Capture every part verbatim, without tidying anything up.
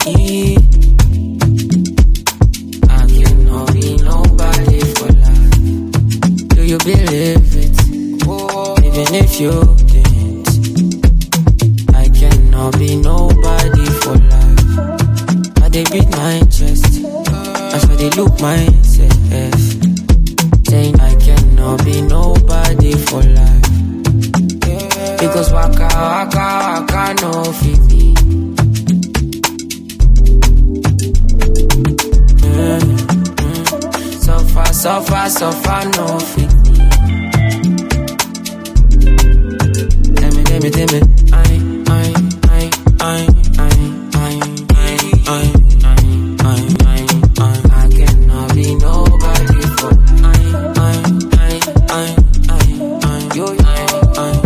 I cannot be nobody for life. Do you believe it? Oh, even if you didn't, I cannot be nobody for life. I dey beat my chest as I dey look myself, saying I cannot be nobody for life. Because waka waka waka no fit me. Mm, mm. Suffer suffer suffer no fit me. Tell me tell me tell me I I I I I I I I I I cannot be nobody for I I I I I I yo I I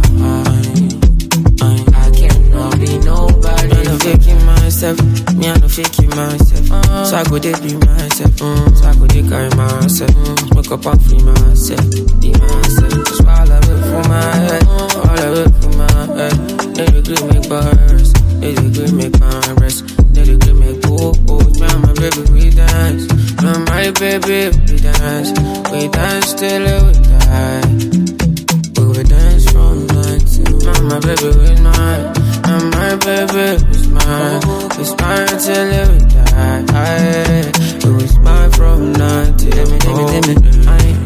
me, I no faking myself. Uh, so I go dey be myself. Mm, so I go dey carry myself. Mm, wake up and free myself. Be myself. Just swallow it for my head. Swallow it for my head. They agree make bars. They agree make my rest. They agree make go. Oh, me and my baby we dance. Me and my baby we dance. We dance till we die. We will dance from night till me and my baby we mine. And my baby was mine. We smile till we die. We will smile from night till we die.